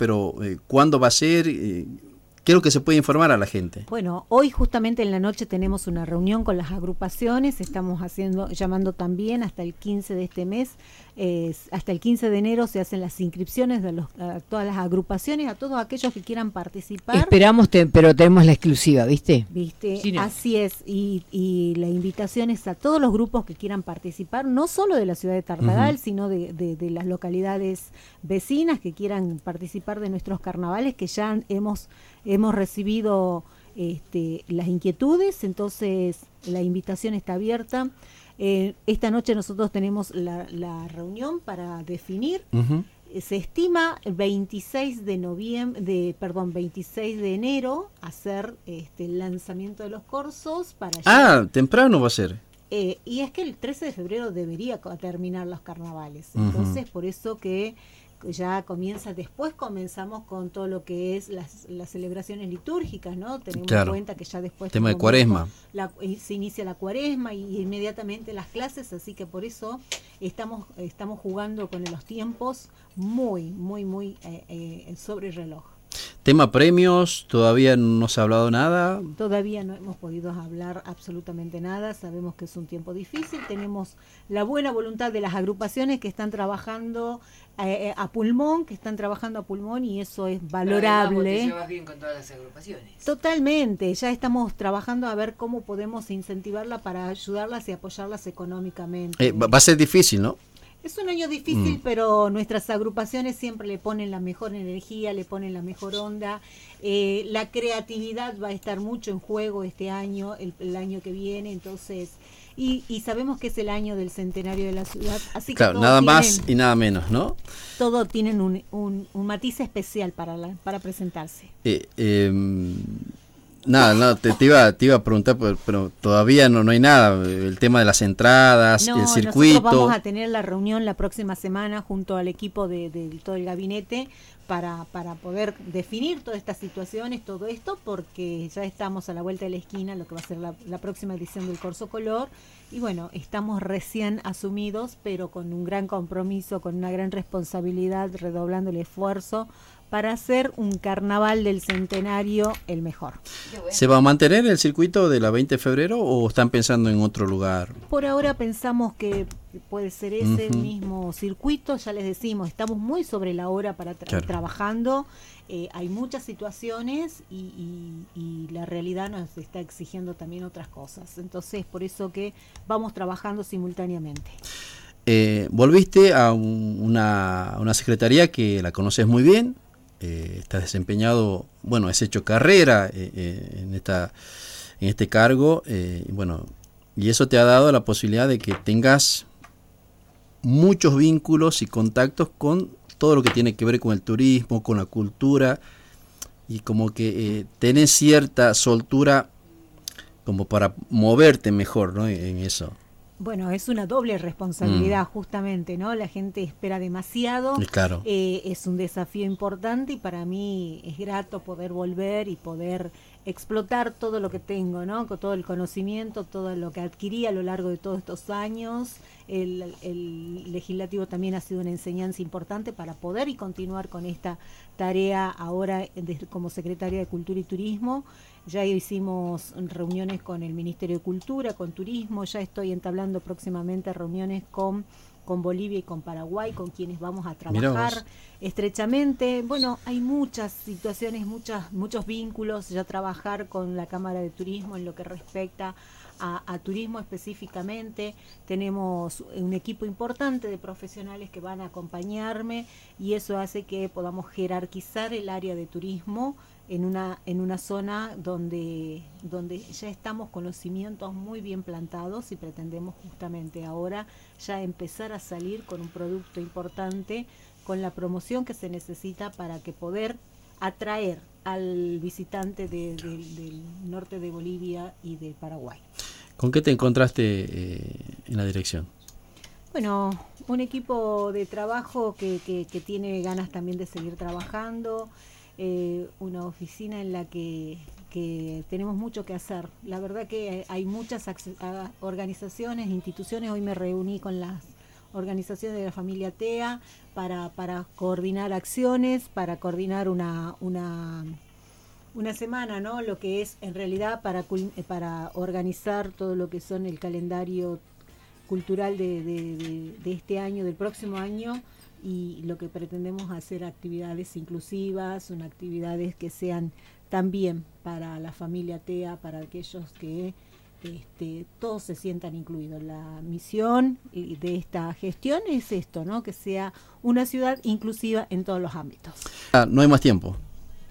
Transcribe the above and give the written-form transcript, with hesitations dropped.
pero ¿cuándo va a ser? ¿Qué es lo que se puede informar a la gente? Bueno, hoy justamente en la noche tenemos una reunión con las agrupaciones, estamos llamando también hasta el 15 de este mes, hasta el 15 de enero se hacen las inscripciones de a todas las agrupaciones, a todos aquellos que quieran participar. Esperamos, pero tenemos la exclusiva, ¿viste? Sí, no. Así es, y la invitación es a todos los grupos que quieran participar, no solo de la ciudad de Tartagal, sino de las localidades vecinas que quieran participar de nuestros carnavales, que ya hemos recibido las inquietudes, entonces la invitación está abierta. Esta noche nosotros tenemos la reunión para definir. Se estima el 26 de enero hacer el lanzamiento de los corsos para temprano va a ser. Y es que el 13 de febrero debería terminar los carnavales. Entonces, por eso que ya comenzamos con todo lo que es las celebraciones litúrgicas, ¿no? Tenemos en cuenta que ya después tema de Cuaresma se inicia la Cuaresma y inmediatamente las clases, así que por eso estamos jugando con los tiempos muy sobre el reloj. Tema premios, todavía no se ha hablado nada. Todavía no hemos podido hablar absolutamente nada, sabemos que es un tiempo difícil, tenemos la buena voluntad de las agrupaciones que están trabajando a pulmón, y eso es valorable. Te llevas bien con todas las agrupaciones. Totalmente, ya estamos trabajando a ver cómo podemos incentivarla para ayudarlas y apoyarlas económicamente. Va a ser difícil, ¿no? Es un año difícil, pero nuestras agrupaciones siempre le ponen la mejor energía, le ponen la mejor onda. La creatividad va a estar mucho en juego este año, el año que viene, entonces, y sabemos que es el año del centenario de la ciudad, así que nada más y nada menos, ¿no? Todos tienen un matiz especial para presentarse. Nada, te iba a preguntar, pero todavía no hay nada. El tema de las entradas, el circuito. Nosotros vamos a tener la reunión la próxima semana junto al equipo de todo el gabinete para poder definir todas estas situaciones, todo esto, porque ya estamos a la vuelta de la esquina, lo que va a ser la próxima edición del Corso Color. Y bueno, estamos recién asumidos, pero con un gran compromiso, con una gran responsabilidad, redoblando el esfuerzo para hacer un carnaval del centenario el mejor. ¿Se va a mantener el circuito de la 20 de febrero o están pensando en otro lugar? Por ahora pensamos que puede ser ese mismo circuito, ya les decimos, estamos muy sobre la hora para trabajando, hay muchas situaciones y la realidad nos está exigiendo también otras cosas, entonces por eso que vamos trabajando simultáneamente. Volviste a una secretaría que la conoces muy bien. Estás desempeñado, has hecho carrera en este cargo, y eso te ha dado la posibilidad de que tengas muchos vínculos y contactos con todo lo que tiene que ver con el turismo, con la cultura, y como que tenés cierta soltura como para moverte mejor, ¿no? en eso. Bueno, es una doble responsabilidad justamente, ¿no? La gente espera demasiado, claro. Es un desafío importante y para mí es grato poder volver y poder explotar todo lo que tengo, ¿no? Con todo el conocimiento, todo lo que adquirí a lo largo de todos estos años. El legislativo también ha sido una enseñanza importante para poder y continuar con esta tarea ahora como secretaria de Cultura y Turismo. Ya hicimos reuniones con el Ministerio de Cultura, con Turismo, ya estoy entablando próximamente reuniones con Bolivia y con Paraguay, con quienes vamos a trabajar estrechamente. Bueno, hay muchas situaciones, muchos vínculos, ya trabajar con la Cámara de Turismo en lo que respecta a turismo específicamente. Tenemos un equipo importante de profesionales que van a acompañarme y eso hace que podamos jerarquizar el área de turismo en una zona donde ya estamos con los cimientos muy bien plantados y pretendemos justamente ahora ya empezar a salir con un producto importante, con la promoción que se necesita para que poder atraer al visitante del norte de Bolivia y de Paraguay. ¿Con qué te encontraste en la dirección? Bueno, un equipo de trabajo que tiene ganas también de seguir trabajando, una oficina en la que tenemos mucho que hacer. La verdad que hay muchas organizaciones, instituciones. Hoy me reuní con las organizaciones de la familia TEA para coordinar acciones, para coordinar una semana, ¿no? Lo que es en realidad para organizar todo lo que son el calendario cultural de este año, del próximo año, y lo que pretendemos hacer actividades inclusivas, actividades que sean también para la familia TEA, para aquellos que todos se sientan incluidos. La misión de esta gestión es esto, ¿no? Que sea una ciudad inclusiva en todos los ámbitos. No hay más tiempo.